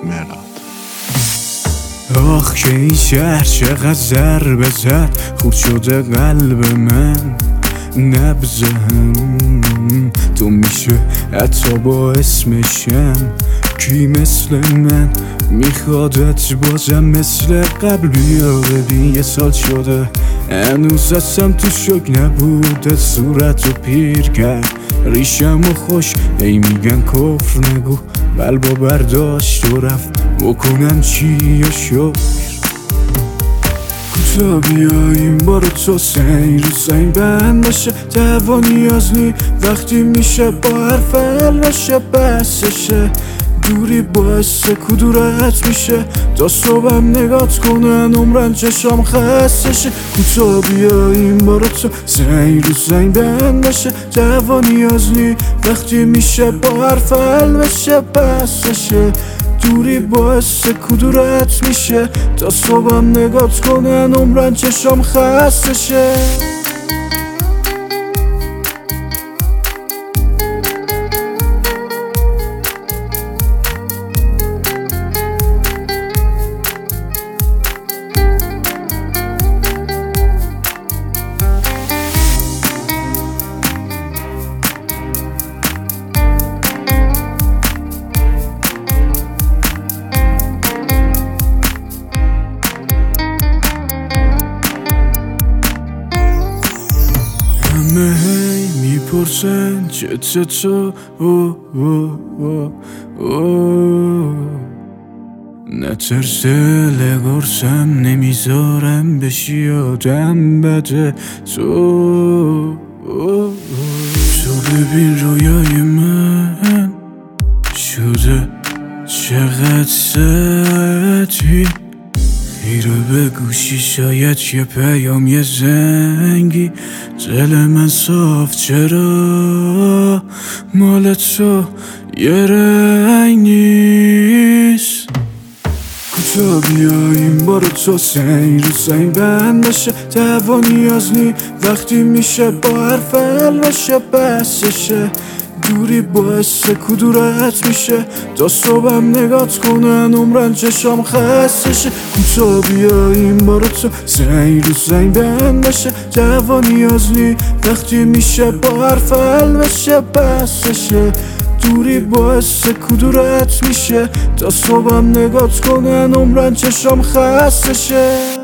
مراد. آخ که این شهر چقدر ضربه زد، خورد شده قلب من نبزم. تو میشه حتی با اسمشم، کی مثل من میخوادت بازم مثل قبل؟ بیا ببین 1 سال شده هنوز هستم تو شک نبوده، صورتو پیر کرد ریشم و خوش ای میگن کفر نگو، قلبا برداشت و رفت بکنم چی یا شکر. کوتا بیاییم بارو تو سنگ رو سنگ بند بشه، دعوا نیاز نی وقتی میشه با حرف حل بشه. بسشه دوری باعث کدورت میشه، تا صبحم نگات کنن عمرن چشام خستشه. کوتا بیاییم بارو تو سنگ رو سنگ بند بشه، دعوا نیاز نی وقتی میشه با حرف حل بشه. بسشه دوری باعث کدورت میشه، تا صبحم نگات کنن عمرن چشام خستشه. همه هی میپرسن چه تو نترس لگرسم نمیذارم بشی آدم بده. تو ببین رویای من شده چقدر سطحی، خیره به گوشی شاید یه پیام یه زنگی. دل من صاف چرا مال تو یه رنگ نیست؟ کوتا بیاییم بارو تو سنگ رو سنگ بند بشه، دعوا نیاز نی وقتی میشه با حرف حل بشه. بسشه دوری باعث کدورت میشه، تا صبحم نگات کنن عمرن چشام خستشه. کوتا بیاییم بارو تو سنگ رو سنگ بند بشه، دعوا نیاز نی وقتی میشه با حرف حل بشه. بسشه دوری باعث کدورت میشه، تا صبحم نگات کنن عمرن چشام خستشه.